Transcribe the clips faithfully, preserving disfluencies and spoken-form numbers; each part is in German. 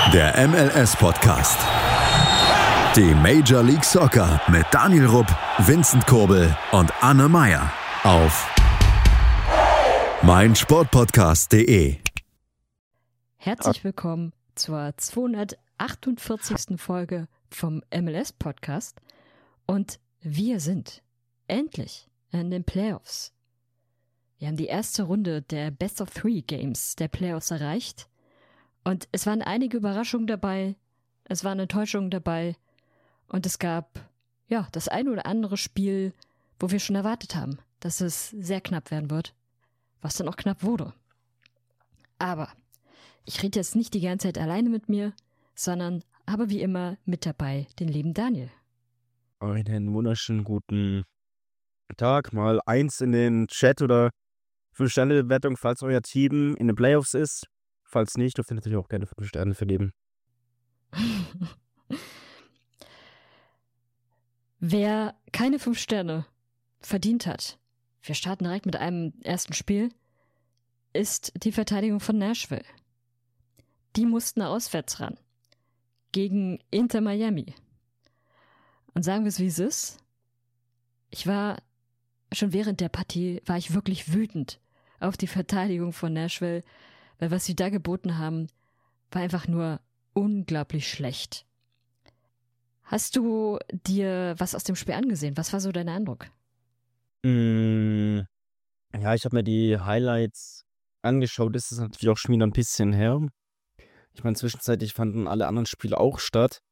Der M L S-Podcast. Die Major League Soccer mit Daniel Rupp, Vincent Kurbel und Anne Meyer auf meinsportpodcast punkt de. Herzlich willkommen zur zweihundertachtundvierzigsten Folge vom M L S-Podcast. Und wir sind endlich in den Playoffs. Wir haben die erste Runde der Best of Three Games der Playoffs erreicht. Und es waren einige Überraschungen dabei, es waren Enttäuschungen dabei und es gab ja das ein oder andere Spiel, wo wir schon erwartet haben, dass es sehr knapp werden wird, was dann auch knapp wurde. Aber ich rede jetzt nicht die ganze Zeit alleine mit mir, sondern habe wie immer mit dabei den lieben Daniel. Einen wunderschönen guten Tag. Mal eins in den Chat oder fünf Sterne Bewertung, falls euer Team in den Playoffs ist. Falls nicht, dürft ihr natürlich auch gerne fünf Sterne vergeben. Wer keine fünf Sterne verdient hat, wir starten direkt mit einem ersten Spiel, ist die Verteidigung von Nashville. Die mussten auswärts ran. Gegen Inter Miami. Und sagen wir es, wie es ist. Ich war, schon während der Partie, war ich wirklich wütend auf die Verteidigung von Nashville, weil was sie da geboten haben, war einfach nur unglaublich schlecht. Hast du dir was aus dem Spiel angesehen? Was war so dein Eindruck? Mm, ja, ich habe mir die Highlights angeschaut. Das ist natürlich auch schon wieder ein bisschen her. Ich meine, zwischenzeitlich fanden alle anderen Spiele auch statt.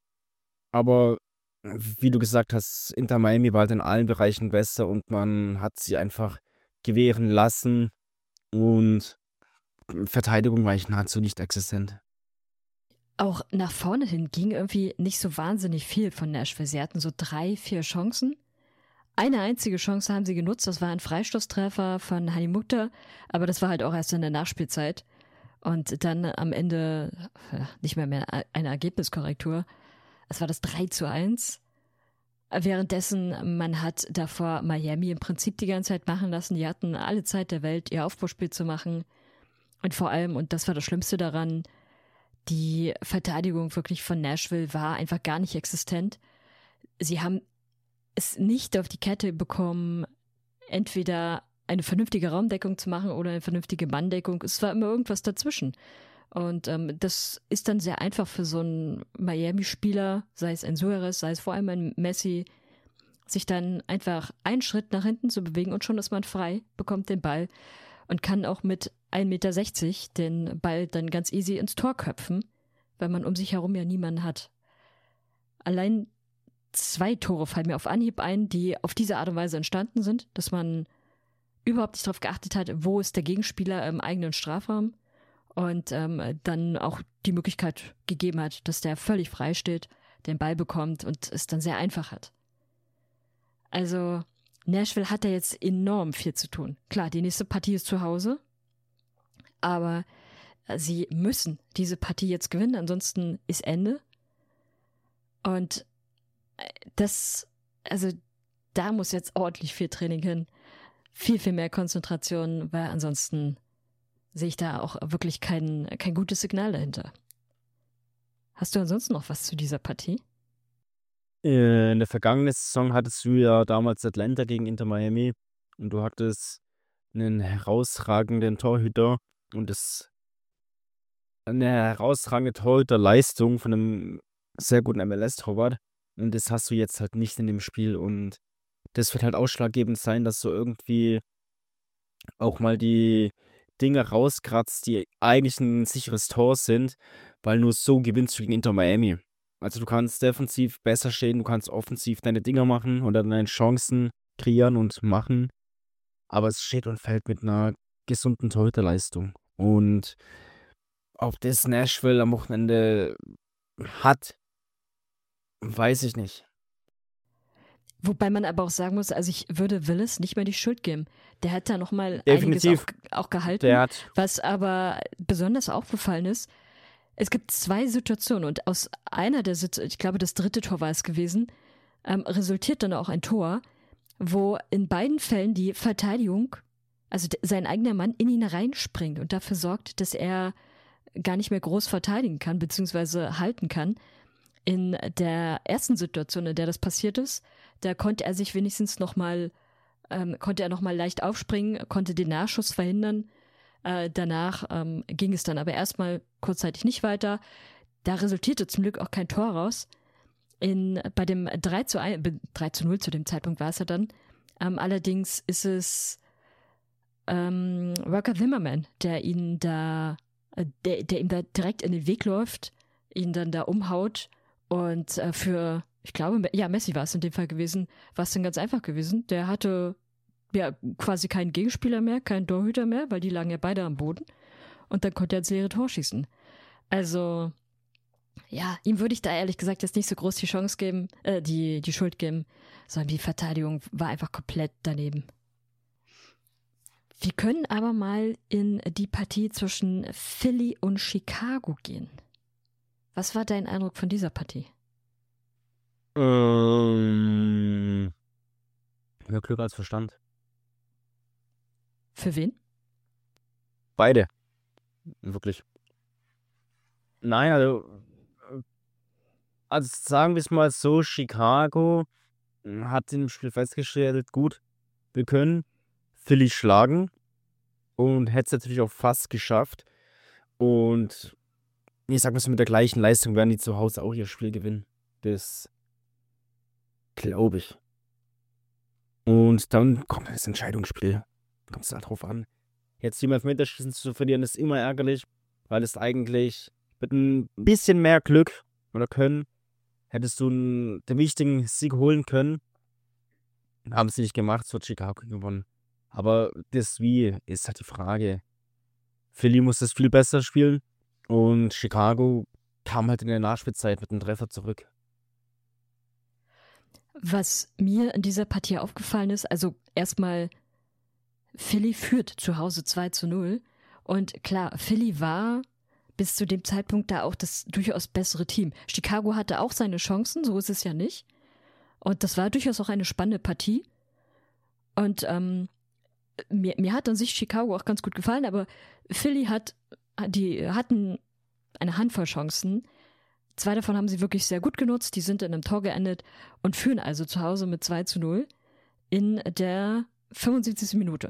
Aber wie du gesagt hast, Inter Miami war halt in allen Bereichen besser und man hat sie einfach gewähren lassen. Und Verteidigung war eigentlich nahezu nicht existent. Auch nach vorne hin ging irgendwie nicht so wahnsinnig viel von Nashville. Sie hatten so drei, vier Chancen. Eine einzige Chance haben sie genutzt, das war ein Freistoßtreffer von Hani Mukhtar, aber das war halt auch erst in der Nachspielzeit. Und dann am Ende ja, nicht mehr, mehr eine Ergebniskorrektur. Es war das drei zu eins. Währenddessen, man hat davor Miami im Prinzip die ganze Zeit machen lassen. Die hatten alle Zeit der Welt, ihr Aufbauspiel zu machen. Und vor allem, und das war das Schlimmste daran, die Verteidigung wirklich von Nashville war einfach gar nicht existent. Sie haben es nicht auf die Kette bekommen, entweder eine vernünftige Raumdeckung zu machen oder eine vernünftige Manndeckung. Es war immer irgendwas dazwischen. Und ähm, das ist dann sehr einfach für so einen Miami-Spieler, sei es ein Suarez, sei es vor allem ein Messi, sich dann einfach einen Schritt nach hinten zu bewegen und schon ist man frei, bekommt den Ball und kann auch mit ein Meter sechzig den Ball dann ganz easy ins Tor köpfen, weil man um sich herum ja niemanden hat. Allein zwei Tore fallen mir auf Anhieb ein, die auf diese Art und Weise entstanden sind, dass man überhaupt nicht darauf geachtet hat, wo ist der Gegenspieler im eigenen Strafraum und ähm, dann auch die Möglichkeit gegeben hat, dass der völlig frei steht, den Ball bekommt und es dann sehr einfach hat. Also Nashville hat da jetzt enorm viel zu tun. Klar, die nächste Partie ist zu Hause, aber sie müssen diese Partie jetzt gewinnen, ansonsten ist Ende. Und das, also da muss jetzt ordentlich viel Training hin, viel, viel mehr Konzentration, weil ansonsten sehe ich da auch wirklich kein, kein gutes Signal dahinter. Hast du ansonsten noch was zu dieser Partie? In der vergangenen Saison hattest du ja damals Atlanta gegen Inter Miami und du hattest einen herausragenden Torhüter und das eine herausragende Torhüterleistung von einem sehr guten M L S-Torwart und das hast du jetzt halt nicht in dem Spiel und das wird halt ausschlaggebend sein, dass du irgendwie auch mal die Dinge rauskratzt, die eigentlich ein sicheres Tor sind, weil nur so gewinnst du gegen Inter Miami. Also du kannst defensiv besser stehen, du kannst offensiv deine Dinger machen oder deine Chancen kreieren und machen. Aber es steht und fällt mit einer gesunden Torhüterleistung. Und ob das Nashville am Wochenende hat, weiß ich nicht. Wobei man aber auch sagen muss, also ich würde Willis nicht mehr die Schuld geben. Der hat da nochmal einiges Definitiv. auch, auch gehalten. Der hat Was aber besonders aufgefallen ist, es gibt zwei Situationen und aus einer der Situationen, ich glaube das dritte Tor war es gewesen, ähm, resultiert dann auch ein Tor, wo in beiden Fällen die Verteidigung, also d- sein eigener Mann in ihn reinspringt und dafür sorgt, dass er gar nicht mehr groß verteidigen kann, beziehungsweise halten kann. In der ersten Situation, in der das passiert ist, da konnte er sich wenigstens nochmal, ähm, konnte er nochmal leicht aufspringen, konnte den Nachschuss verhindern. Äh, danach ähm, ging es dann aber erstmal kurzzeitig nicht weiter. Da resultierte zum Glück auch kein Tor raus. In, bei dem drei zu null zu dem Zeitpunkt war es ja dann. Ähm, allerdings ist es ähm, Walker Zimmerman, der ihn da, äh, der, der ihm da direkt in den Weg läuft, ihn dann da umhaut. Und äh, für, ich glaube, ja, Messi war es in dem Fall gewesen, war es dann ganz einfach gewesen. Der hatte ja quasi keinen Gegenspieler mehr, keinen Torhüter mehr, weil die lagen ja beide am Boden. Und dann konnte er ins leere Tor schießen. Also, ja, ihm würde ich da ehrlich gesagt jetzt nicht so groß die Chance geben, äh, die, die Schuld geben, sondern die Verteidigung war einfach komplett daneben. Wir können aber mal in die Partie zwischen Philly und Chicago gehen. Was war dein Eindruck von dieser Partie? Ähm, mehr Glück als Verstand. Für wen? Beide. Wirklich. Nein, also, also sagen wir es mal so, Chicago hat im Spiel festgestellt, gut, wir können Philly schlagen und hätte es natürlich auch fast geschafft. Und ich sag mal so, mit der gleichen Leistung werden die zu Hause auch ihr Spiel gewinnen. Das glaube ich. Und dann kommt das Entscheidungsspiel. Kommt es da drauf an. Jetzt die Elfmeterschießen zu verlieren, ist immer ärgerlich, weil es eigentlich mit ein bisschen mehr Glück oder Können hättest du einen, den wichtigen Sieg holen können. Haben sie nicht gemacht, so hat Chicago gewonnen. Aber das Wie ist halt die Frage. Philly muss das viel besser spielen und Chicago kam halt in der Nachspielzeit mit einem Treffer zurück. Was mir in dieser Partie aufgefallen ist, also erstmal Philly führt zu Hause zwei zu null und klar, Philly war bis zu dem Zeitpunkt da auch das durchaus bessere Team. Chicago hatte auch seine Chancen, so ist es ja nicht. Und das war durchaus auch eine spannende Partie. Und ähm, mir, mir hat an sich Chicago auch ganz gut gefallen, aber Philly hat, die hatten eine Handvoll Chancen. Zwei davon haben sie wirklich sehr gut genutzt, die sind in einem Tor geendet und führen also zu Hause mit zwei zu null in der fünfundsiebzigsten Minute.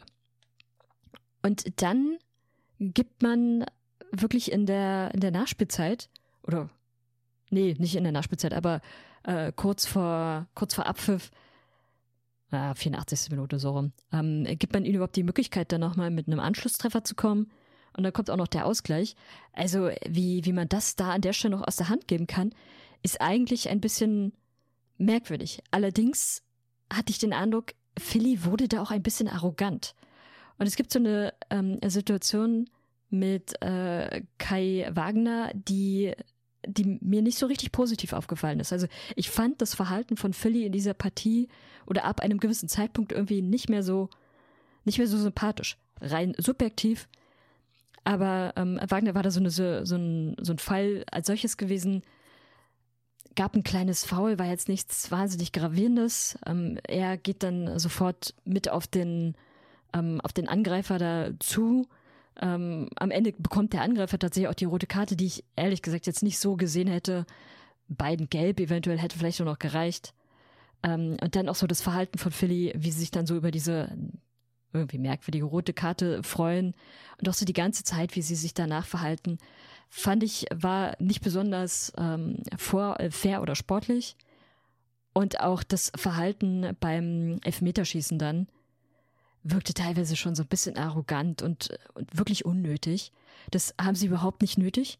Und dann gibt man wirklich in der, in der Nachspielzeit, oder nee, nicht in der Nachspielzeit, aber äh, kurz vor kurz vor Abpfiff, äh, vierundachtzigste Minute so rum, ähm, gibt man ihnen überhaupt die Möglichkeit, dann nochmal mit einem Anschlusstreffer zu kommen. Und dann kommt auch noch der Ausgleich. Also wie, wie man das da an der Stelle noch aus der Hand geben kann, ist eigentlich ein bisschen merkwürdig. Allerdings hatte ich den Eindruck, Philly wurde da auch ein bisschen arrogant. Und es gibt so eine ähm, Situation mit äh, Kai Wagner, die, die mir nicht so richtig positiv aufgefallen ist. Also ich fand das Verhalten von Philly in dieser Partie oder ab einem gewissen Zeitpunkt irgendwie nicht mehr so, nicht mehr so sympathisch. Rein subjektiv. Aber ähm, Wagner war da so, eine, so, so, ein, so ein Fall als solches gewesen, gab ein kleines Foul, war jetzt nichts wahnsinnig Gravierendes. Ähm, er geht dann sofort mit auf den, ähm, auf den Angreifer dazu. Ähm, am Ende bekommt der Angreifer tatsächlich auch die rote Karte, die ich ehrlich gesagt jetzt nicht so gesehen hätte. Beiden gelb, eventuell hätte vielleicht nur noch gereicht. Ähm, und dann auch so das Verhalten von Philly, wie sie sich dann so über diese irgendwie merkwürdige rote Karte freuen und auch so die ganze Zeit, wie sie sich danach verhalten, fand ich, war nicht besonders ähm, vor, äh, fair oder sportlich. Und auch das Verhalten beim Elfmeterschießen dann wirkte teilweise schon so ein bisschen arrogant und, und wirklich unnötig. Das haben sie überhaupt nicht nötig.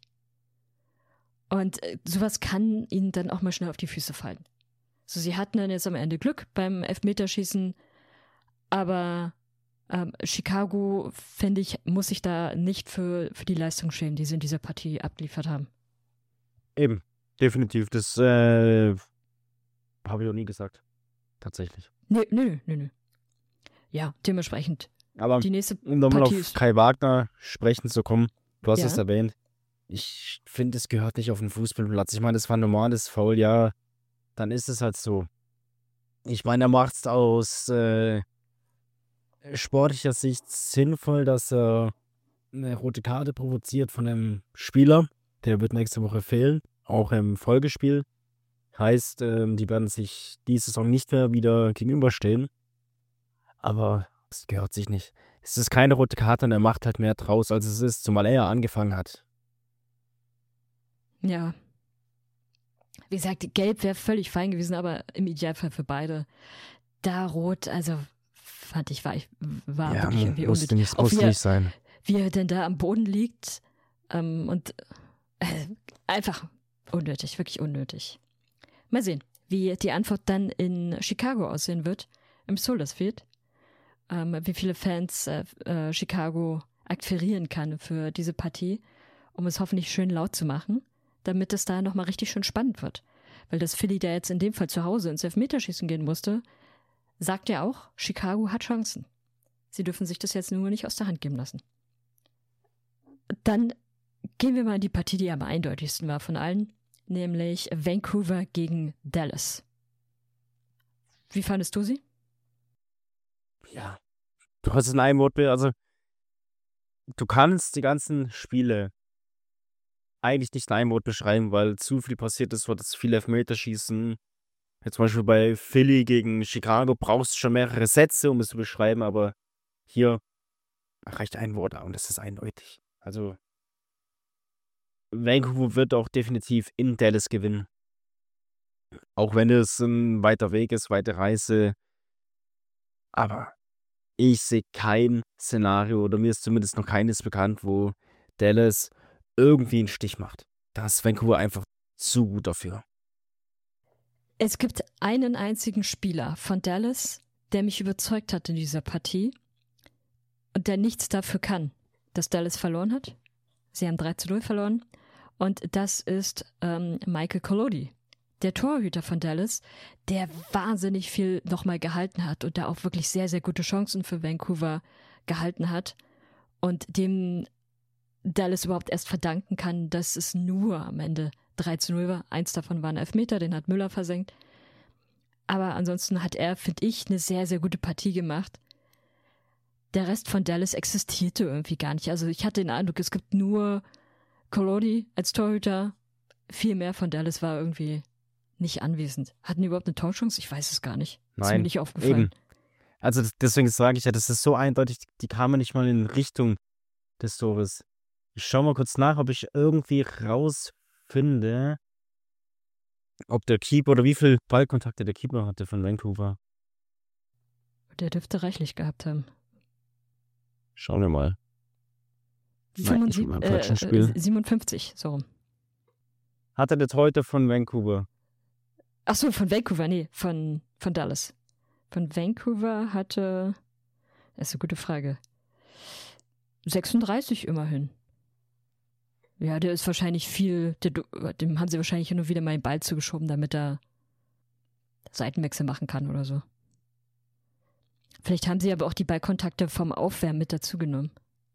Und äh, sowas kann ihnen dann auch mal schnell auf die Füße fallen. So, sie hatten dann jetzt am Ende Glück beim Elfmeterschießen, aber Ähm, Chicago, finde ich, muss sich da nicht für, für die Leistung schämen, die sie in dieser Partie abgeliefert haben. Eben, definitiv. Das äh, habe ich auch nie gesagt. Tatsächlich. Nö, nö, nö, nö. Ja, dementsprechend. Aber die nächste um nochmal Partie auf ist, Kai Wagner sprechen zu kommen, du hast Ja. es erwähnt. Ich finde, es gehört nicht auf den Fußballplatz. Ich meine, das war ein normales Foul, ja, dann ist es halt so. Ich meine, er macht es aus äh, sportlicher Sicht sinnvoll, dass er eine rote Karte provoziert von einem Spieler. Der wird nächste Woche fehlen, auch im Folgespiel. Heißt, ähm, die werden sich diese Saison nicht mehr wieder gegenüberstehen. Aber es gehört sich nicht. Es ist keine rote Karte und er macht halt mehr draus, als es ist, zumal er ja angefangen hat. Ja. Wie gesagt, Gelb wäre völlig fein gewesen, aber im Idealfall für beide. Da rot, also fand ich, war, ich, war Ja, wirklich mu- irgendwie musste unnötig. nicht, Auch musste wie er, nicht sein. wie er denn da am Boden liegt ähm, und äh, einfach unnötig, wirklich unnötig. Mal sehen, wie die Antwort dann in Chicago aussehen wird, im Soldier Field. Ähm, wie viele Fans äh, äh, Chicago akquirieren kann für diese Partie, um es hoffentlich schön laut zu machen, damit es da nochmal richtig schön spannend wird. Weil das Philly, der jetzt in dem Fall zu Hause ins Elfmeterschießen gehen musste, sagt ja auch, Chicago hat Chancen. Sie dürfen sich das jetzt nur nicht aus der Hand geben lassen. Dann gehen wir mal in die Partie, die am eindeutigsten war von allen, nämlich Vancouver gegen Dallas. Wie fandest du sie? Ja. Du hast es in einem Wort, also du kannst die ganzen Spiele eigentlich nicht in einem Wort beschreiben, weil zu viel passiert ist, wird es viele Elfmeterschießen. Jetzt zum Beispiel bei Philly gegen Chicago brauchst du schon mehrere Sätze, um es zu beschreiben, aber hier reicht ein Wort und das ist eindeutig. Also Vancouver wird auch definitiv in Dallas gewinnen. Auch wenn es ein weiter Weg ist, weite Reise. Aber ich sehe kein Szenario, oder mir ist zumindest noch keines bekannt, wo Dallas irgendwie einen Stich macht. Da ist Vancouver einfach zu gut dafür. Es gibt einen einzigen Spieler von Dallas, der mich überzeugt hat in dieser Partie und der nichts dafür kann, dass Dallas verloren hat. Sie haben drei zu null verloren und das ist ähm, Michael Collodi, der Torhüter von Dallas, der wahnsinnig viel nochmal gehalten hat und da auch wirklich sehr, sehr gute Chancen für Vancouver gehalten hat und dem Dallas überhaupt erst verdanken kann, dass es nur am Ende drei zu null war. Eins davon war ein Elfmeter, den hat Müller versenkt. Aber ansonsten hat er, finde ich, eine sehr, sehr gute Partie gemacht. Der Rest von Dallas existierte irgendwie gar nicht. Also ich hatte den Eindruck, es gibt nur Collodi als Torhüter. Viel mehr von Dallas war irgendwie nicht anwesend. Hatten die überhaupt eine Torchance? Ich weiß es gar nicht. Ist mir Nein, nicht aufgefallen. eben. Also das, deswegen sage ich ja, das ist so eindeutig, die kamen nicht mal in Richtung des Tores. Ich schaue mal kurz nach, ob ich irgendwie rausfinde, ob der Keeper oder wie viel Ballkontakte der Keeper hatte von Vancouver. Der dürfte reichlich gehabt haben. Schauen wir mal. Nein, ich will mal im falschen äh, Spiel. siebenundfünfzig, so rum. Hatte der Torhüter von Vancouver? Ach so, von Vancouver, nee, von, von Dallas. Von Vancouver hatte, das ist eine gute Frage, sechsunddreißig immerhin. Ja, der ist wahrscheinlich viel, der, dem haben sie wahrscheinlich nur wieder mal den Ball zugeschoben, damit er Seitenwechsel machen kann oder so. Vielleicht haben sie aber auch die Ballkontakte vom Aufwärmen mit dazugenommen.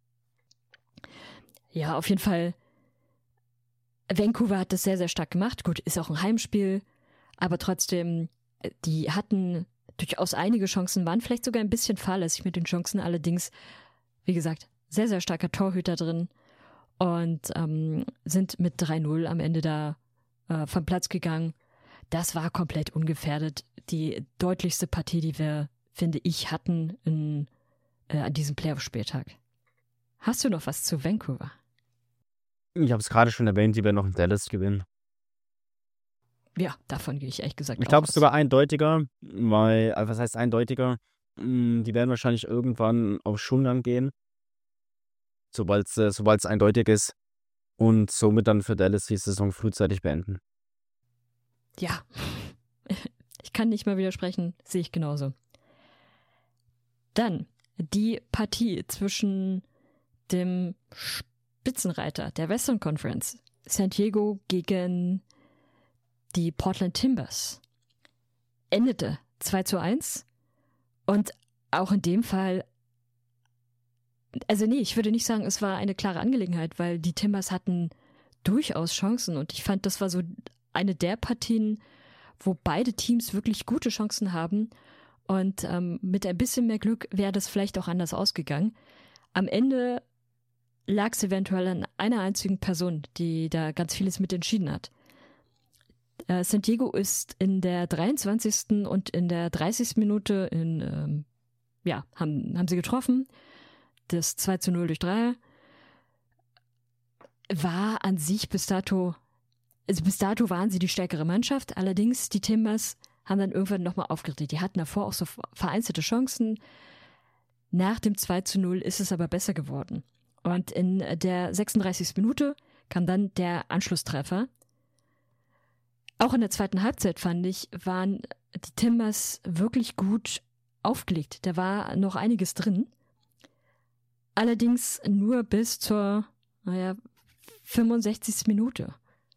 Ja, auf jeden Fall, Vancouver hat das sehr, sehr stark gemacht. Gut, ist auch ein Heimspiel, aber trotzdem, die hatten durchaus einige Chancen, waren vielleicht sogar ein bisschen fahrlässig mit den Chancen, allerdings, wie gesagt, sehr, sehr starker Torhüter drin und ähm, sind mit drei null am Ende da äh, vom Platz gegangen. Das war komplett ungefährdet. Die deutlichste Partie, die wir, finde ich, hatten in, äh, an diesem Playoff-Spieltag. Hast du noch was zu Vancouver? Ich habe es gerade schon erwähnt, die werden noch in Dallas gewinnen. Ja, davon gehe ich ehrlich gesagt Ich auch glaube, es aus. ist sogar eindeutiger, weil, also was heißt eindeutiger? Mm, Die werden wahrscheinlich irgendwann auf Schulland gehen, sobald es äh, sobald's eindeutig ist und somit dann für Dallas die Saison frühzeitig beenden. Ja, ich kann nicht mal widersprechen, sehe ich genauso. Dann die Partie zwischen dem Spitzenreiter der Western Conference, San Diego gegen die Portland Timbers, endete zwei zu eins und auch in dem Fall, also nee, ich würde nicht sagen, es war eine klare Angelegenheit, weil die Timbers hatten durchaus Chancen und ich fand, das war so eine der Partien, wo beide Teams wirklich gute Chancen haben und ähm, mit ein bisschen mehr Glück wäre das vielleicht auch anders ausgegangen. Am Ende lag es eventuell an einer einzigen Person, die da ganz vieles mit entschieden hat. Äh, San Diego ist in der dreiundzwanzigsten und in der dreißigsten Minute in, ähm, ja, haben, haben sie getroffen. Das zwei zu null durch Dreier war an sich bis dato, also bis dato waren sie die stärkere Mannschaft. Allerdings, die Timbers haben dann irgendwann nochmal aufgedreht. Die hatten davor auch so vereinzelte Chancen. Nach dem zwei zu null ist es aber besser geworden. Und in der sechsunddreißigsten Minute kam dann der Anschlusstreffer. Auch in der zweiten Halbzeit, fand ich, waren die Timbers wirklich gut aufgelegt. Da war noch einiges drin. Allerdings nur bis zur, naja, fünfundsechzigsten Minute.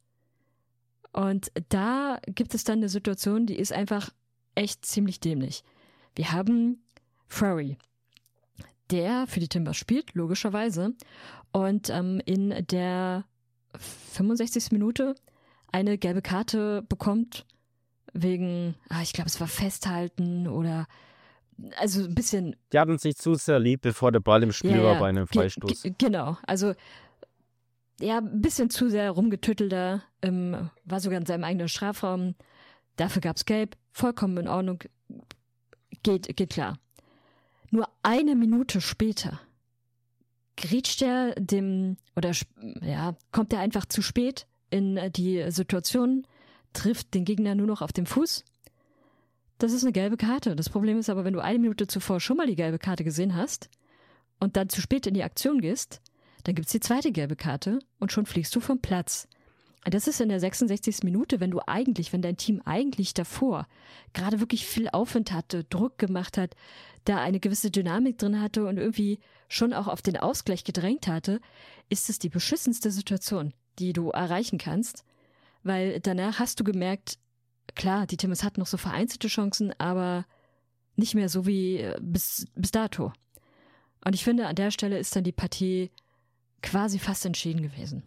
Und da gibt es dann eine Situation, die ist einfach echt ziemlich dämlich. Wir haben Frary, der für die Timbers spielt, logischerweise, und ähm, in der fünfundsechzigsten Minute eine gelbe Karte bekommt wegen, ah, ich glaube, es war Festhalten oder also ein bisschen. Die hatten sich zu sehr lieb, bevor der Ball im Spiel ja, war ja, bei einem ge- Freistoß. ge- Genau, also ja, ein bisschen zu sehr rumgetüttelter, ähm, war sogar in seinem eigenen Strafraum. Dafür gab es Gelb, vollkommen in Ordnung, geht, geht klar. Nur eine Minute später grätscht er dem, oder ja, kommt er einfach zu spät in die Situation, trifft den Gegner nur noch auf dem Fuß. Das ist eine gelbe Karte. Das Problem ist aber, wenn du eine Minute zuvor schon mal die gelbe Karte gesehen hast und dann zu spät in die Aktion gehst, dann gibt es die zweite gelbe Karte und schon fliegst du vom Platz. Das ist in der sechsundsechzigsten Minute, wenn du eigentlich, wenn dein Team eigentlich davor gerade wirklich viel Aufwind hatte, Druck gemacht hat, da eine gewisse Dynamik drin hatte und irgendwie schon auch auf den Ausgleich gedrängt hatte, ist es die beschissenste Situation, die du erreichen kannst, weil danach hast du gemerkt, klar, die Timbers hatten noch so vereinzelte Chancen, aber nicht mehr so wie bis, bis dato. Und ich finde, an der Stelle ist dann die Partie quasi fast entschieden gewesen.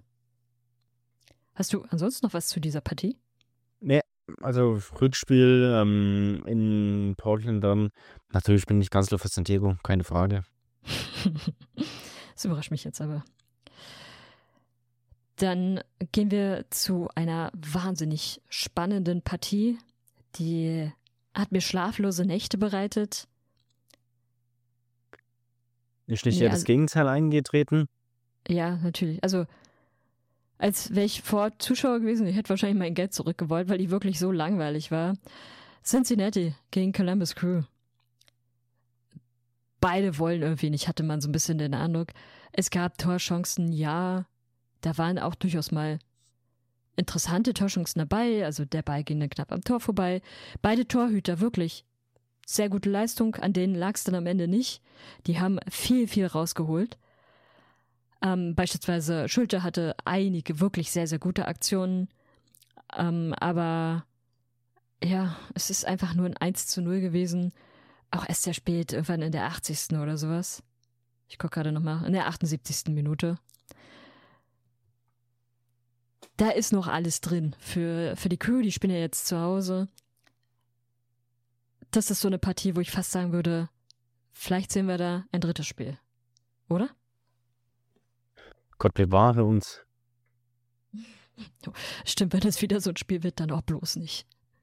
Hast du ansonsten noch was zu dieser Partie? Nee, also Rückspiel ähm, in Portland dann. Natürlich bin ich ganz klar für San Diego, keine Frage. Das überrascht mich jetzt aber. Dann gehen wir zu einer wahnsinnig spannenden Partie. Die hat mir schlaflose Nächte bereitet. Ist nicht Nee, eher das also- Gegenteil eingetreten? Ja, natürlich. Also, als wäre ich vor Zuschauer gewesen, ich hätte wahrscheinlich mein Geld zurückgewollt, weil die wirklich so langweilig war. Cincinnati gegen Columbus Crew. Beide wollen irgendwie nicht, hatte man so ein bisschen den Eindruck. Es gab Torchancen, ja. Da waren auch durchaus mal interessante Torchancen dabei. Also der Ball ging dann knapp am Tor vorbei. Beide Torhüter, wirklich sehr gute Leistung. An denen lag es dann am Ende nicht. Die haben viel, viel rausgeholt. Ähm, beispielsweise Schulte hatte einige wirklich sehr, sehr gute Aktionen. Ähm, aber ja, es ist einfach nur ein eins zu null gewesen. Auch erst sehr spät, irgendwann in der achtzigsten oder sowas. Ich gucke gerade nochmal, in der achtundsiebzigsten Minute. Da ist noch alles drin für, für die Crew, die spielen ja jetzt zu Hause. Das ist so eine Partie, wo ich fast sagen würde, vielleicht sehen wir da ein drittes Spiel. Oder? Gott bewahre uns. Stimmt, wenn das wieder so ein Spiel wird, dann auch bloß nicht.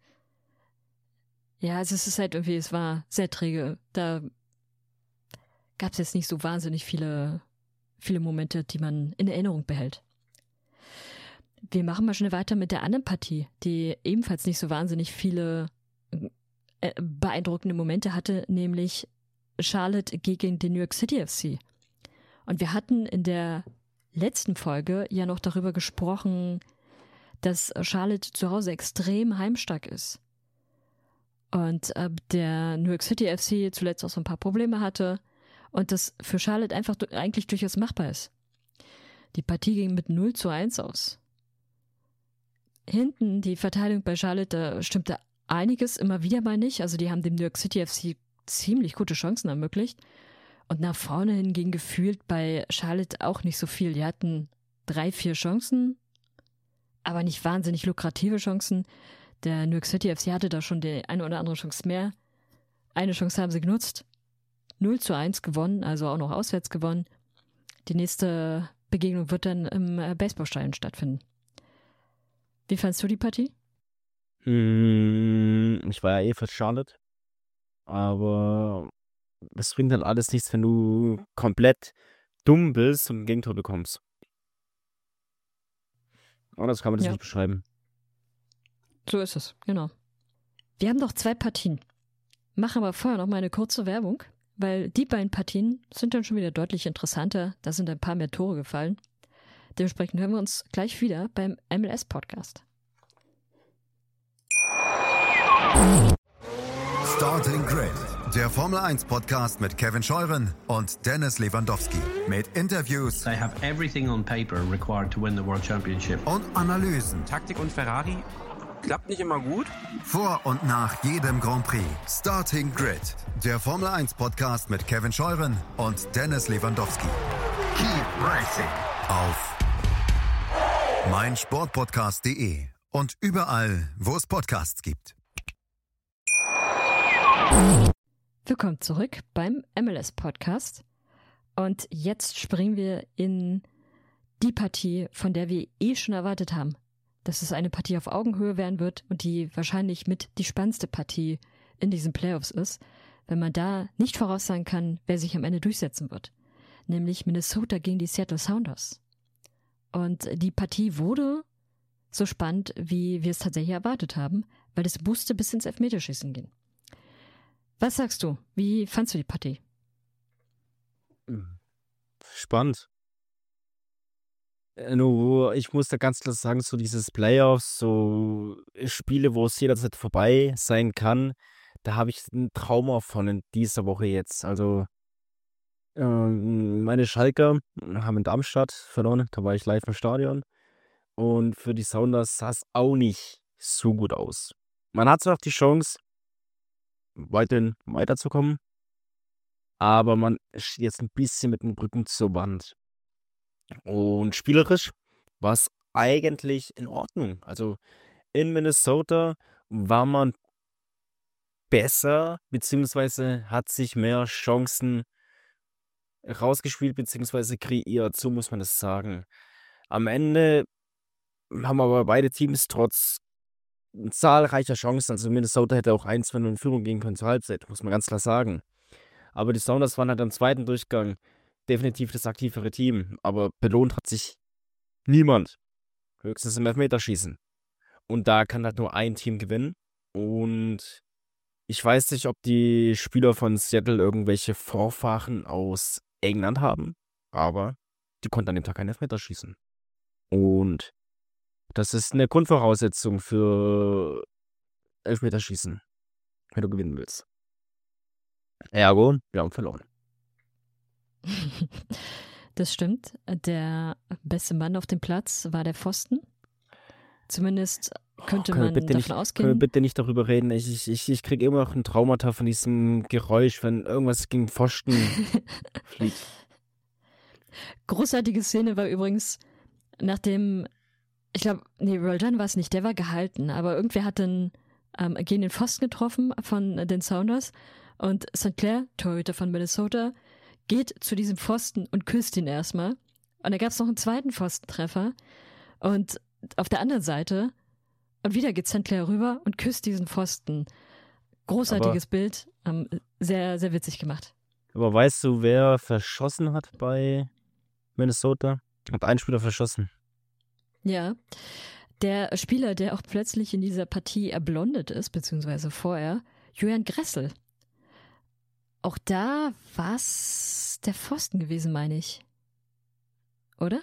Ja, also es ist halt irgendwie, es war sehr träge. Da gab es jetzt nicht so wahnsinnig viele, viele Momente, die man in Erinnerung behält. Wir machen mal schnell weiter mit der anderen Partie, die ebenfalls nicht so wahnsinnig viele äh, beeindruckende Momente hatte, nämlich Charlotte gegen den New York City F C. Und wir hatten in der letzten Folge ja noch darüber gesprochen, dass Charlotte zu Hause extrem heimstark ist. Und äh, der New York City F C zuletzt auch so ein paar Probleme hatte und das für Charlotte einfach du- eigentlich durchaus machbar ist. Die Partie ging mit null zu eins aus. Hinten die Verteidigung bei Charlotte, da stimmte einiges immer wieder mal nicht. Also die haben dem New York City F C ziemlich gute Chancen ermöglicht. Und nach vorne hin ging gefühlt bei Charlotte auch nicht so viel. Die hatten drei, vier Chancen, aber nicht wahnsinnig lukrative Chancen. Der New York City F C hatte da schon die eine oder andere Chance mehr. Eine Chance haben sie genutzt. null zu eins gewonnen, also auch noch auswärts gewonnen. Die nächste Begegnung wird dann im äh, Baseballstadion stattfinden. Wie fandst du die Partie? Hm, ich war ja eh für Charlotte, aber es bringt dann alles nichts, wenn du komplett dumm bist und ein Gegentor bekommst. Anders kann man das Ja. nicht beschreiben. So ist es, genau. Wir haben noch zwei Partien. Machen aber vorher noch mal eine kurze Werbung, weil die beiden Partien sind dann schon wieder deutlich interessanter. Da sind ein paar mehr Tore gefallen. Dementsprechend hören wir uns gleich wieder beim M L S-Podcast. Starting Grid, der Formel eins Podcast mit Kevin Scheuren und Dennis Lewandowski. Mit Interviews They have everything on paper required to win the World Championship. und Analysen Taktik und Ferrari klappt nicht immer gut. vor und nach jedem Grand Prix. Starting Grid, der Formel eins Podcast mit Kevin Scheuren und Dennis Lewandowski. Keep racing auf meinsportpodcast punkt de und überall, wo es Podcasts gibt. Willkommen zurück beim M L S-Podcast. Und jetzt springen wir in die Partie, von der wir eh schon erwartet haben, dass es eine Partie auf Augenhöhe werden wird und die wahrscheinlich mit die spannendste Partie in diesen Playoffs ist, wenn man da nicht voraussagen kann, wer sich am Ende durchsetzen wird. Nämlich Minnesota gegen die Seattle Sounders. Und die Partie wurde so spannend, wie wir es tatsächlich erwartet haben, weil es musste bis ins Elfmeterschießen gehen. Was sagst du? Wie fandst du die Partie? Spannend. Äh, Nur, ich muss da ganz klar sagen, so dieses Playoffs, so Spiele, wo es jederzeit vorbei sein kann, da habe ich ein Trauma von in dieser Woche jetzt. Also, ähm, meine Schalker haben in Darmstadt verloren, da war ich live im Stadion. Und für die Sounders sah es auch nicht so gut aus. Man hat zwar noch die Chance, weiterhin weiterzukommen, aber man steht jetzt ein bisschen mit dem Rücken zur Wand. Und spielerisch war es eigentlich in Ordnung. Also in Minnesota war man besser, beziehungsweise hat sich mehr Chancen rausgespielt, beziehungsweise kreiert, so muss man das sagen. Am Ende haben aber beide Teams trotz zahlreicher Chancen, also Minnesota hätte auch eins zwei null in Führung gehen können zur Halbzeit, muss man ganz klar sagen. Aber die Sounders waren halt am zweiten Durchgang definitiv das aktivere Team, aber belohnt hat sich niemand. Höchstens im Elfmeterschießen. Und da kann halt nur ein Team gewinnen. Und ich weiß nicht, ob die Spieler von Seattle irgendwelche Vorfahren aus England haben, aber die konnten an dem Tag keinen Elfmeter schießen. Und das ist eine Grundvoraussetzung für Elfmeterschießen, wenn du gewinnen willst. Ergo, wir haben verloren. Das stimmt. Der beste Mann auf dem Platz war der Pfosten. Zumindest könnte Können wir man bitte davon nicht, können wir ausgehen. bitte nicht darüber reden? Ich, ich, ich, ich kriege immer noch ein Traumata von diesem Geräusch, wenn irgendwas gegen Pfosten fliegt. Großartige Szene war übrigens, nachdem, ich glaube, nee, Roldan war es nicht, der war gehalten, aber irgendwer hat dann ähm, gegen den Pfosten getroffen von äh, den Sounders und Sankt Clair, Torhüter von Minnesota, geht zu diesem Pfosten und küsst ihn erstmal. Und da gab es noch einen zweiten Pfostentreffer und auf der anderen Seite und wieder geht Sankt Clair rüber und küsst diesen Pfosten. Großartiges Bild, ähm, sehr, sehr witzig gemacht. Aber weißt du, wer verschossen hat bei Minnesota? Hat einen Spieler verschossen. Ja, der Spieler, der auch plötzlich in dieser Partie erblondet ist, beziehungsweise vorher, Julian Gressel. Auch da war es der Pfosten gewesen, meine ich. Oder?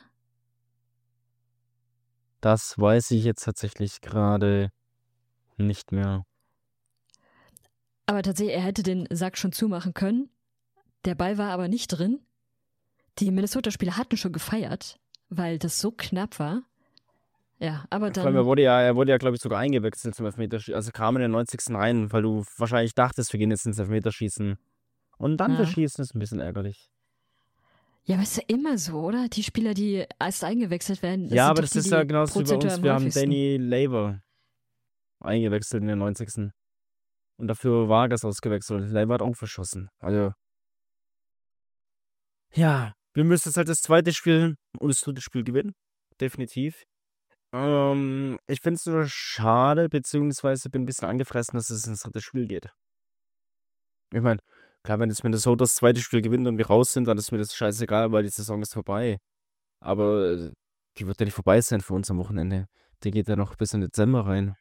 Das weiß ich jetzt tatsächlich gerade nicht mehr. Aber tatsächlich, er hätte den Sack schon zumachen können. Der Ball war aber nicht drin. Die Minnesota-Spieler hatten schon gefeiert, weil das so knapp war. Ja, aber Vor allem, er dann, wurde ja, er wurde ja, glaube ich, sogar eingewechselt zum Elfmeterschießen. Also kam in der neunzigsten rein, weil du wahrscheinlich dachtest, wir gehen jetzt ins Elfmeterschießen. Und dann Ja. verschießen ist ein bisschen ärgerlich. ja, aber ist ja immer so, oder? Die Spieler, die erst eingewechselt werden, das Ja, sind aber doch das die, ist die ja genauso wie bei prozentual uns. am Wir haben häufigsten. Danny Laver eingewechselt in der neunzigsten Und dafür Vargas ausgewechselt. Laver hat auch verschossen. Also, ja, Wir müssen jetzt halt das zweite Spiel und das dritte Spiel gewinnen. Definitiv. Ähm, ich finde es nur schade, beziehungsweise bin ein bisschen angefressen, dass es ins dritte Spiel geht. Ich meine, klar, wenn jetzt Minnesota das zweite Spiel gewinnt und wir raus sind, dann ist mir das scheißegal, weil die Saison ist vorbei. Aber äh, die wird ja nicht vorbei sein für uns am Wochenende. Die geht ja noch bis in Dezember rein.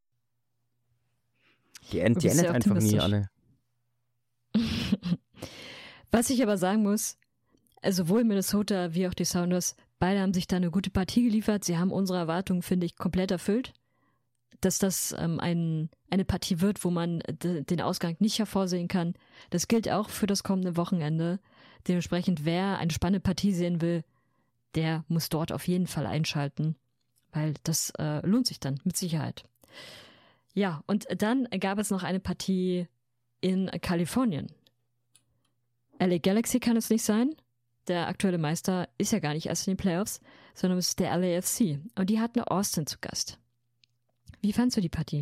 Die, end, Du die bist endet sehr einfach nie, optimistisch. Anne. Was ich aber sagen muss, also sowohl Minnesota wie auch die Sounders, beide haben sich da eine gute Partie geliefert. Sie haben unsere Erwartungen, finde ich, komplett erfüllt. Dass das ähm, ein, eine Partie wird, wo man d- den Ausgang nicht hervorsehen kann. Das gilt auch für das kommende Wochenende. Dementsprechend, wer eine spannende Partie sehen will, der muss dort auf jeden Fall einschalten, weil das äh, lohnt sich dann mit Sicherheit. Ja, und dann gab es noch eine Partie in Kalifornien. L A Galaxy kann es nicht sein. Der aktuelle Meister ist ja gar nicht erst in den Playoffs, sondern es ist der L A F C. Und die hatten Austin zu Gast. Wie fandst du die Partie?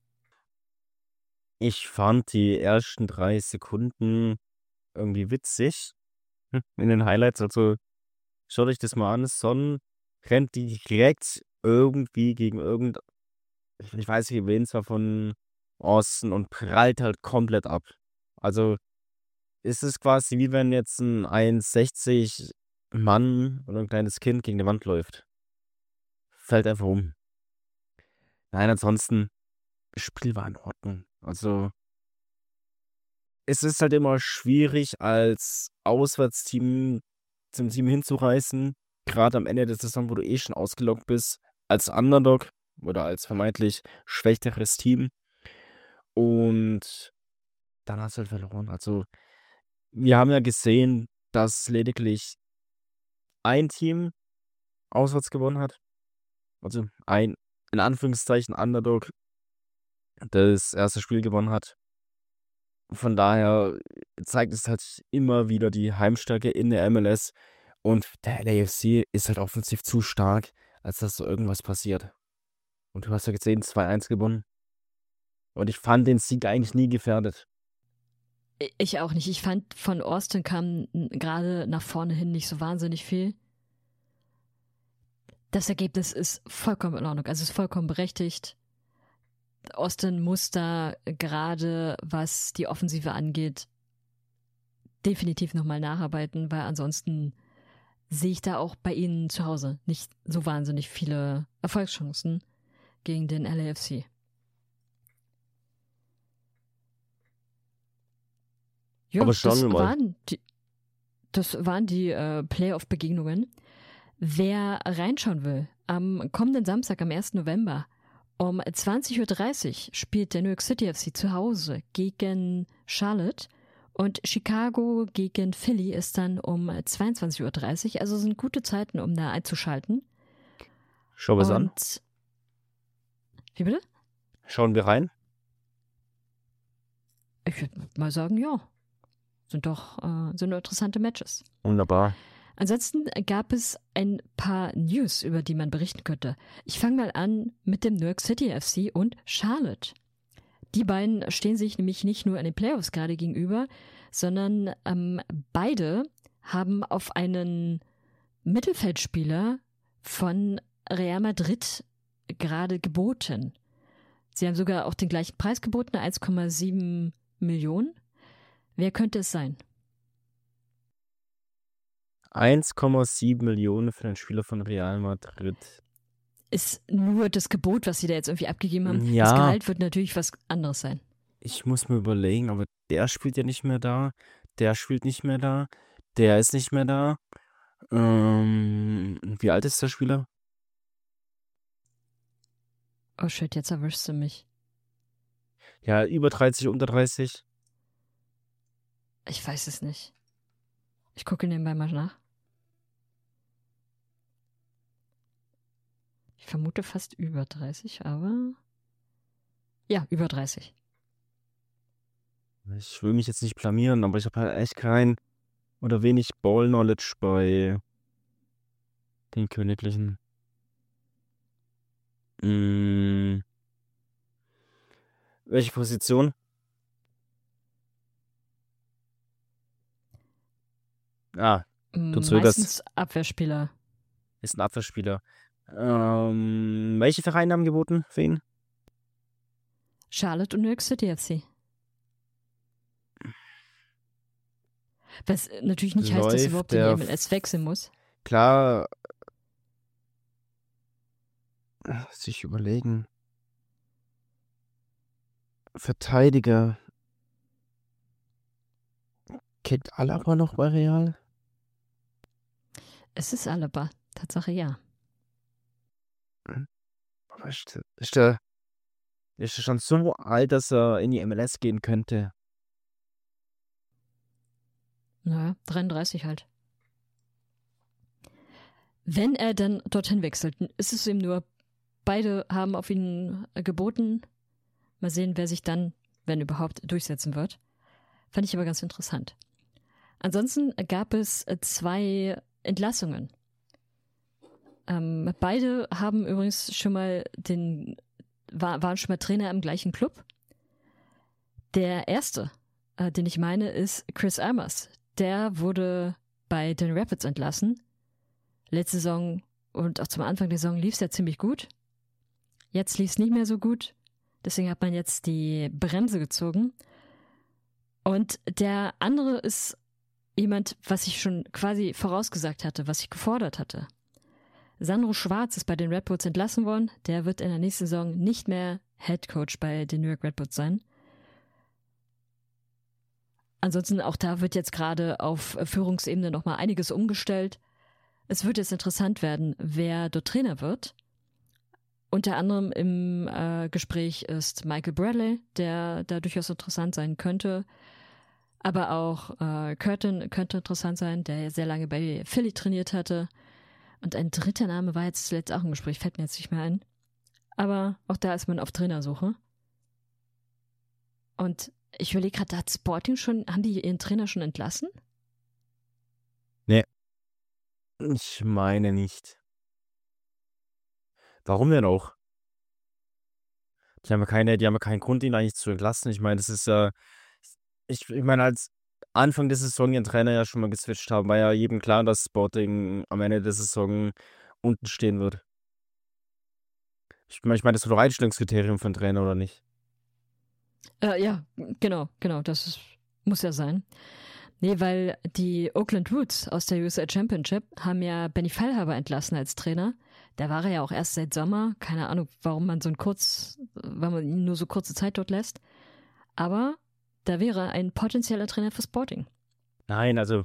Ich fand die ersten drei Sekunden irgendwie witzig hm, in den Highlights. Also schaut euch das mal an. Son rennt direkt irgendwie gegen irgend, ich ich weiß nicht, wen zwar von Austin und prallt halt komplett ab. Also ist es quasi wie wenn jetzt ein eins sechzig Mann oder ein kleines Kind gegen die Wand läuft. Fällt einfach um. Nein, ansonsten, das Spiel war in Ordnung. Also es ist halt immer schwierig, als Auswärtsteam zum Team hinzureißen. Gerade am Ende der Saison, wo du eh schon ausgeloggt bist, als Underdog oder als vermeintlich schwächeres Team. Und dann hast du halt verloren. Also, wir haben ja gesehen, dass lediglich ein Team auswärts gewonnen hat. Also ein, in Anführungszeichen, Underdog, das erste Spiel gewonnen hat. Von daher zeigt es halt immer wieder die Heimstärke in der M L S. Und der L A F C ist halt offensiv zu stark, als dass so irgendwas passiert. Und du hast ja gesehen, zwei eins gewonnen. Und ich fand den Sieg eigentlich nie gefährdet. Ich auch nicht. Ich fand, von Austin kam n- gerade nach vorne hin nicht so wahnsinnig viel. Das Ergebnis ist vollkommen in Ordnung. Also es ist vollkommen berechtigt. Austin muss da gerade, was die Offensive angeht, definitiv nochmal nacharbeiten, weil ansonsten sehe ich da auch bei ihnen zu Hause nicht so wahnsinnig viele Erfolgschancen gegen den L A F C. Ja, Aber schauen das wir mal. waren die, das waren die äh, Playoff-Begegnungen. Wer reinschauen will, am kommenden Samstag, am ersten November, um zwanzig Uhr dreißig spielt der New York City F C zu Hause gegen Charlotte und Chicago gegen Philly ist dann um zweiundzwanzig Uhr dreißig. Also sind gute Zeiten, um da einzuschalten. Schauen wir es an. Und wie bitte? Schauen wir rein. Ich würde mal sagen, ja. Sind doch äh, sind doch interessante Matches. Wunderbar. Ansonsten gab es ein paar News, über die man berichten könnte. Ich fange mal an mit dem New York City F C und Charlotte. Die beiden stehen sich nämlich nicht nur in den Playoffs gerade gegenüber, sondern ähm, beide haben auf einen Mittelfeldspieler von Real Madrid gerade geboten. Sie haben sogar auch den gleichen Preis geboten, eins Komma sieben Millionen. Wer könnte es sein? eins Komma sieben Millionen für einen Spieler von Real Madrid. Ist nur das Gebot, was sie da jetzt irgendwie abgegeben haben. Ja. Das Gehalt wird natürlich was anderes sein. Ich muss mir überlegen, aber der spielt ja nicht mehr da. Der spielt nicht mehr da. Der ist nicht mehr da. Ähm, wie alt ist der Spieler? Oh shit, jetzt erwischst du mich. Ja, über dreißig, unter dreißig. Ich weiß es nicht. Ich gucke nebenbei mal nach. Ich vermute fast über dreißig, aber... Ja, über dreißig. Ich will mich jetzt nicht blamieren, aber ich habe halt echt kein oder wenig Ball-Knowledge bei den Königlichen. Mm. Welche Position? Ah, Mm, Du zögerst. Meistens Abwehrspieler. Ist ein Abwehrspieler. Ähm, welche Vereine haben geboten für ihn? Charlotte und New York City F C. Was natürlich nicht heißt, dass er Läuft überhaupt in die der M L S wechseln muss. Klar, sich überlegen. Verteidiger. Kennt Alaba noch bei Real? Es ist Alaba. Tatsache ja. Aber ist, ist der ist er schon so alt, dass er in die M L S gehen könnte? Naja, dreiunddreißig halt. Wenn er dann dorthin wechselt, ist es ihm nur, beide haben auf ihn geboten. Mal sehen, wer sich dann, wenn überhaupt, durchsetzen wird. Fand ich aber ganz interessant. Ansonsten gab es zwei Entlassungen. Ähm, beide haben übrigens schon mal den, war, waren schon mal Trainer im gleichen Club. Der erste, äh, den ich meine, ist Chris Almers. Der wurde bei den Rapids entlassen. Letzte Saison und auch zum Anfang der Saison lief es ja ziemlich gut. Jetzt lief es nicht mehr so gut. Deswegen hat man jetzt die Bremse gezogen. Und der andere ist jemand, was ich schon quasi vorausgesagt hatte, was ich gefordert hatte. Sandro Schwarz ist bei den Red Bulls entlassen worden. Der wird in der nächsten Saison nicht mehr Head Coach bei den New York Red Bulls sein. Ansonsten auch da wird jetzt gerade auf Führungsebene nochmal einiges umgestellt. Es wird jetzt interessant werden, wer dort Trainer wird. Unter anderem im äh, Gespräch ist Michael Bradley, der da durchaus interessant sein könnte. Aber auch äh, Curtin könnte interessant sein, der sehr lange bei Philly trainiert hatte. Und ein dritter Name war jetzt zuletzt auch im Gespräch, fällt mir jetzt nicht mehr ein. Aber auch da ist man auf Trainersuche. Und ich überlege gerade, hat Sporting schon, haben die ihren Trainer schon entlassen? Nee. Ich meine nicht. Warum denn auch? Die haben ja keine, die haben ja keinen Grund, ihn eigentlich zu entlassen. Ich meine, das ist ja, ich, ich meine, als Anfang der Saison ihren Trainer ja schon mal geswitcht haben, war ja jedem klar, dass Sporting am Ende der Saison unten stehen wird. Ich meine, ich meine, das ist doch Einstellungskriterium für einen Trainer, oder nicht? Äh, ja, genau, genau, das ist, muss ja sein. Nee, weil die Oakland Roots aus der U S A Championship haben ja Benny Feilhaber entlassen als Trainer. Der war ja auch erst seit Sommer. Keine Ahnung, warum man so ein kurz, warum man ihn nur so kurze Zeit dort lässt. Aber da wäre ein potenzieller Trainer für Sporting. Nein, also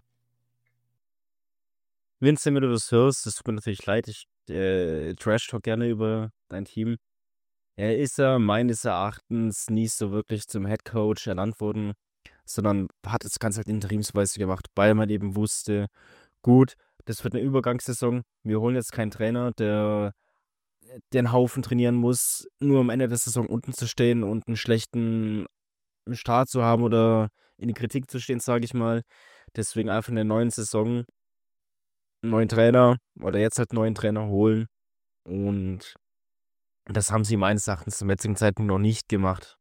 Vincent, wenn du das hörst, das tut mir natürlich leid, ich äh, trash-talk gerne über dein Team. Er ist ja meines Erachtens nicht so wirklich zum Headcoach ernannt worden, sondern hat das Ganze halt interimsweise gemacht, weil man eben wusste, gut, das wird eine Übergangssaison, wir holen jetzt keinen Trainer, der den Haufen trainieren muss, nur am Ende der Saison unten zu stehen und einen schlechten Start zu haben oder in die Kritik zu stehen, sage ich mal. Deswegen einfach in der neuen Saison einen neuen Trainer oder jetzt halt einen neuen Trainer holen. Und das haben sie meines Erachtens zum jetzigen Zeitpunkt noch nicht gemacht.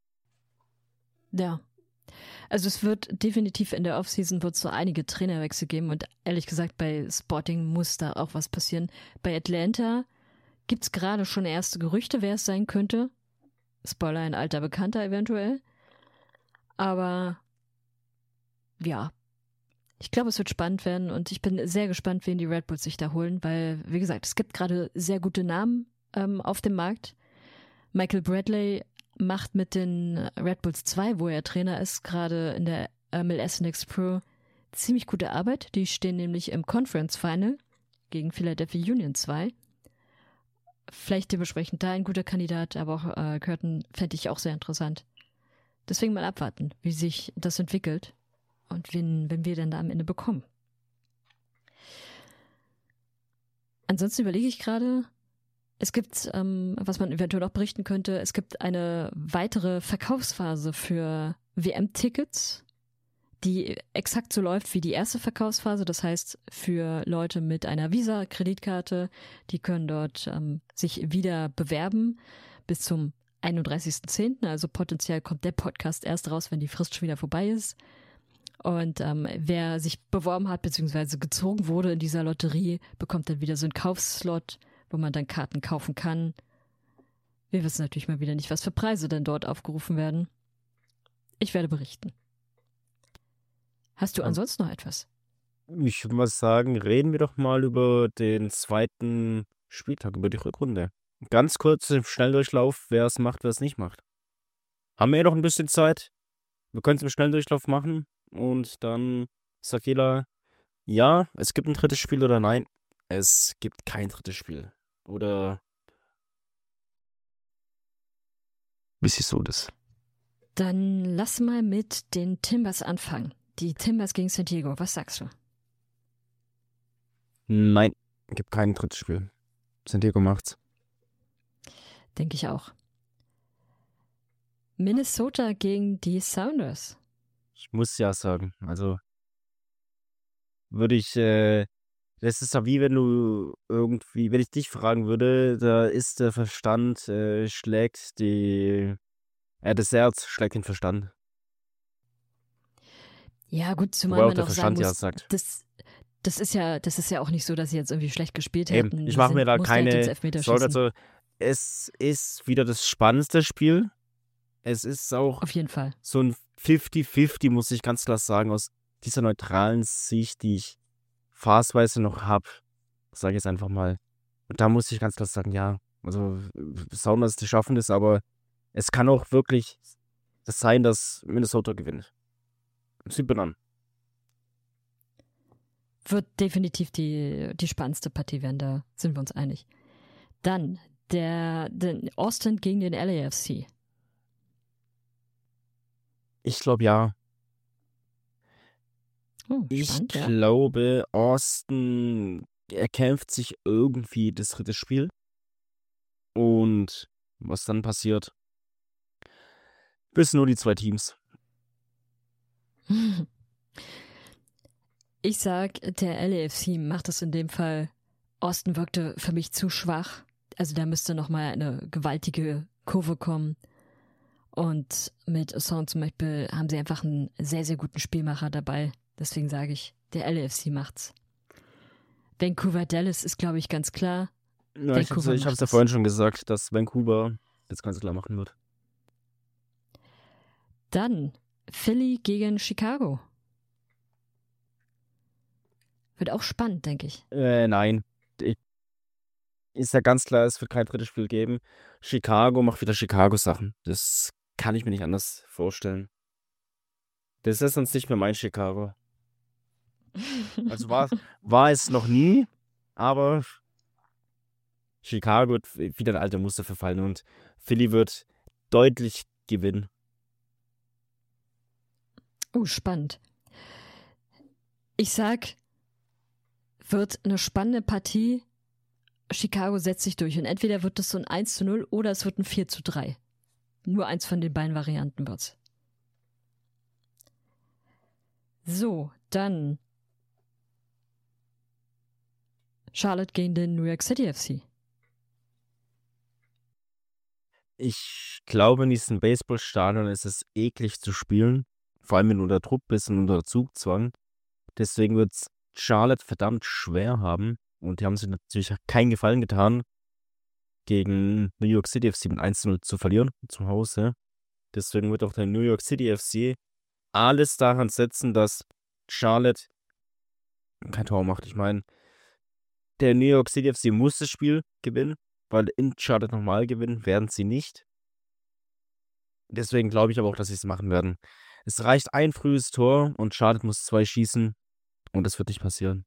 Ja. Also es wird definitiv in der Offseason wird so einige Trainerwechsel geben und ehrlich gesagt bei Sporting muss da auch was passieren. Bei Atlanta gibt es gerade schon erste Gerüchte, wer es sein könnte. Spoiler, ein alter Bekannter eventuell. Aber ja, ich glaube, es wird spannend werden und ich bin sehr gespannt, wen die Red Bulls sich da holen, weil, wie gesagt, es gibt gerade sehr gute Namen ähm, auf dem Markt. Michael Bradley macht mit den Red Bulls zwei, wo er Trainer ist, gerade in der M L S Next Pro ziemlich gute Arbeit. Die stehen nämlich im Conference Final gegen Philadelphia Union zwei. Vielleicht dementsprechend da ein guter Kandidat, aber auch äh, Curtin fände ich auch sehr interessant. Deswegen mal abwarten, wie sich das entwickelt und wen, wenn wir dann da am Ende bekommen. Ansonsten überlege ich gerade, es gibt, ähm, was man eventuell auch berichten könnte, es gibt eine weitere Verkaufsphase für W M-Tickets, die exakt so läuft wie die erste Verkaufsphase. Das heißt, für Leute mit einer Visa-Kreditkarte, die können dort ähm, sich wieder bewerben bis zum einunddreißigsten zehnten Also potenziell kommt der Podcast erst raus, wenn die Frist schon wieder vorbei ist. Und ähm, wer sich beworben hat, beziehungsweise gezogen wurde in dieser Lotterie, bekommt dann wieder so einen Kaufslot, wo man dann Karten kaufen kann. Wir wissen natürlich mal wieder nicht, was für Preise denn dort aufgerufen werden. Ich werde berichten. Hast du ansonsten noch etwas? Ich würde mal sagen, reden wir doch mal über den zweiten Spieltag, über die Rückrunde. Ganz kurz im Schnelldurchlauf, wer es macht, wer es nicht macht. Haben wir eh noch ein bisschen Zeit. Wir können es im Schnelldurchlauf machen und dann sagt jeder, ja, es gibt ein drittes Spiel oder nein, es gibt kein drittes Spiel. Oder wie siehst du das? Dann lass mal mit den Timbers anfangen. Die Timbers gegen San Diego, was sagst du? Nein, gibt kein drittes Spiel. San Diego macht's. Denke ich auch. Minnesota gegen die Sounders. Ich muss ja sagen, also würde ich, äh, das ist ja wie wenn du irgendwie, wenn ich dich fragen würde, da ist der Verstand, äh, schlägt die, äh, das Herz schlägt den Verstand. Ja gut, zumal Wobei auch man der auch sagen Verstand ja muss, sagt. das, das, ist ja, das ist ja auch nicht so, dass sie jetzt irgendwie schlecht gespielt Eben, hätten. ich Die mache sind- mir da mussten halt ins keine Elfmeterschießen. Sorge. Also, es ist wieder das spannendste Spiel. Es ist auch Auf jeden Fall. so ein fünfzig fünfzig, muss ich ganz klar sagen, aus dieser neutralen Sicht, die ich phasenweise noch habe, sage ich jetzt einfach mal. Und da muss ich ganz klar sagen, ja, also Sounders, die schaffen das, aber es kann auch wirklich das sein, dass Minnesota gewinnt. Sieht man an. Wird definitiv die, die spannendste Partie werden, da sind wir uns einig. Dann der, der Austin gegen den L A F C. Ich glaube, ja. Oh, Ich spannend, ja. glaube, Austin erkämpft sich irgendwie das dritte Spiel. Und was dann passiert, wissen nur die zwei Teams. Ich sag, der L A F C macht es in dem Fall. Austin wirkte für mich zu schwach. Also da müsste nochmal eine gewaltige Kurve kommen. Und mit Assange zum Beispiel haben sie einfach einen sehr, sehr guten Spielmacher dabei. Deswegen sage ich, der L A F C macht's. Vancouver Dallas ist, glaube ich, ganz klar. Ja, ich Vancouver habe es macht ja das. vorhin schon gesagt, dass Vancouver das ganz klar machen wird. Dann Philly gegen Chicago. Wird auch spannend, denke ich. Äh, nein. Ich, ist ja ganz klar, es wird kein drittes Spiel geben. Chicago macht wieder Chicago-Sachen. Das kann ich mir nicht anders vorstellen. Das ist sonst nicht mehr mein Chicago. Also war, war es noch nie, aber Chicago wird wieder ein alter Muster verfallen und Philly wird deutlich gewinnen. Oh, spannend. Ich sag, wird eine spannende Partie. Chicago setzt sich durch und entweder wird es so ein eins zu null oder es wird ein vier zu drei. Nur eins von den beiden Varianten wird's. So, dann Charlotte gegen den New York City F C. Ich glaube, in diesem Baseballstadion ist es eklig zu spielen. Vor allem, wenn du unter Druck bist und unter Zugzwang. Deswegen wird es Charlotte verdammt schwer haben. Und die haben sich natürlich keinen Gefallen getan, gegen New York City F C mit eins zu null zu verlieren zu Hause. Deswegen wird auch der New York City F C alles daran setzen, dass Charlotte kein Tor macht. Ich meine, der New York City F C muss das Spiel gewinnen, weil in Charlotte nochmal gewinnen werden sie nicht. Deswegen glaube ich aber auch, dass sie es machen werden. Es reicht ein frühes Tor und Charlotte muss zwei schießen und das wird nicht passieren.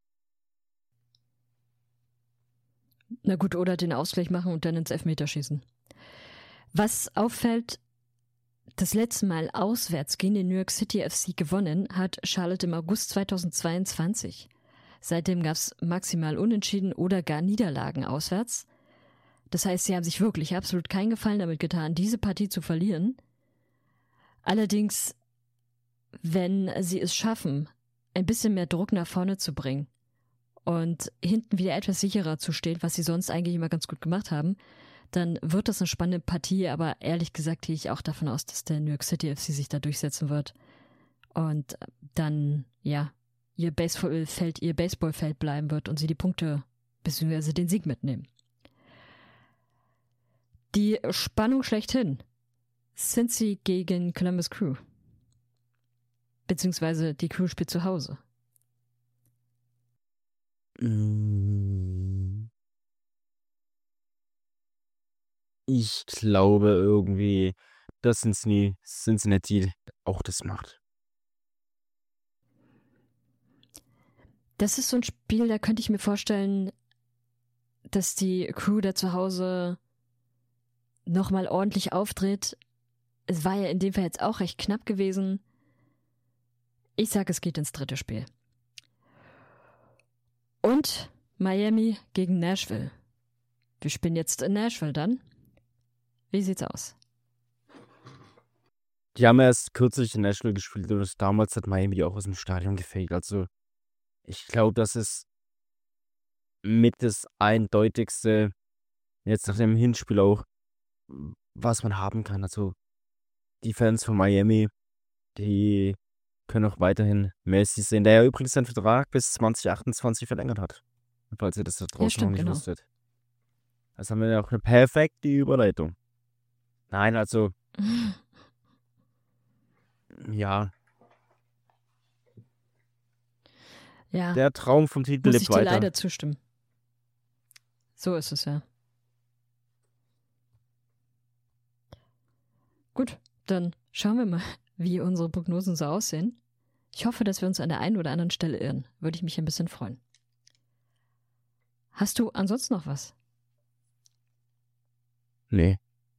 Na gut, oder den Ausgleich machen und dann ins Elfmeterschießen. Was auffällt, das letzte Mal auswärts gegen den New York City F C gewonnen hat Charlotte im August zweitausendzweiundzwanzig. Seitdem gab es maximal Unentschieden oder gar Niederlagen auswärts. Das heißt, sie haben sich wirklich absolut keinen Gefallen damit getan, diese Partie zu verlieren. Allerdings, wenn sie es schaffen, ein bisschen mehr Druck nach vorne zu bringen und hinten wieder etwas sicherer zu stehen, was sie sonst eigentlich immer ganz gut gemacht haben, dann wird das eine spannende Partie, aber ehrlich gesagt gehe ich auch davon aus, dass der New York City F C sich da durchsetzen wird und dann, ja, ihr Baseballfeld, ihr Baseballfeld bleiben wird und sie die Punkte bzw. den Sieg mitnehmen. Die Spannung schlechthin. Cincy gegen Columbus Crew. Beziehungsweise die Crew spielt zu Hause. Ich glaube irgendwie, dass Cincinnati, Cincinnati auch das macht. Das ist so ein Spiel, da könnte ich mir vorstellen, dass die Crew da zu Hause nochmal ordentlich auftritt. Es war ja in dem Fall jetzt auch recht knapp gewesen. Ich sage, es geht ins dritte Spiel. Und Miami gegen Nashville. Wir spielen jetzt in Nashville dann. Wie sieht's aus? Die haben erst kürzlich in Nashville gespielt und damals hat Miami auch aus dem Stadion gefegt. Also ich glaube, das ist mit das eindeutigste, jetzt nach dem Hinspiel auch, was man haben kann. Also die Fans von Miami, die können auch weiterhin Messi sehen, der ja übrigens seinen Vertrag bis zwanzig achtundzwanzig verlängert hat. Falls ihr das da draußen Ja, stimmt, noch nicht genau. wusstet. Also haben wir ja auch eine perfekte Überleitung. Nein, also ja, Ja, der Traum vom Titel muss ich lebt dir weiter. leider zustimmen. So ist es ja. Gut, dann schauen wir mal, wie unsere Prognosen so aussehen. Ich hoffe, dass wir uns an der einen oder anderen Stelle irren. Würde ich mich ein bisschen freuen. Hast du ansonsten noch was? Nee.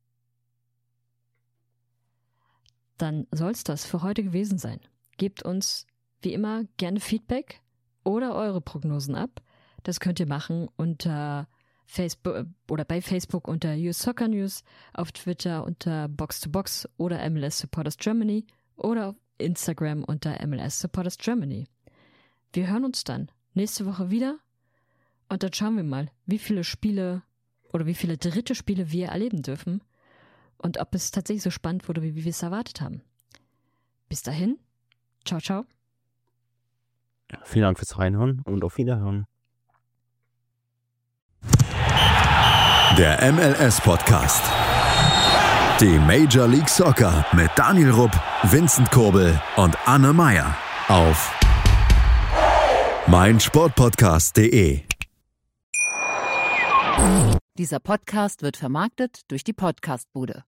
Dann soll es das für heute gewesen sein. Gebt uns wie immer gerne Feedback oder eure Prognosen ab. Das könnt ihr machen unter Facebook oder bei Facebook unter U S Soccer News, auf Twitter unter Box to Box oder M L S Supporters Germany oder auf Instagram unter M L S Supporters Germany. Wir hören uns dann nächste Woche wieder und dann schauen wir mal, wie viele Spiele oder wie viele dritte Spiele wir erleben dürfen und ob es tatsächlich so spannend wurde, wie wir es erwartet haben. Bis dahin, ciao, ciao. Vielen Dank fürs Reinhören und auf Wiederhören. Der M L S-Podcast. Die Major League Soccer mit Daniel Rupp, Vincent Kurbel und Anne Meyer auf meinsportpodcast punkt de. Dieser Podcast wird vermarktet durch die Podcastbude.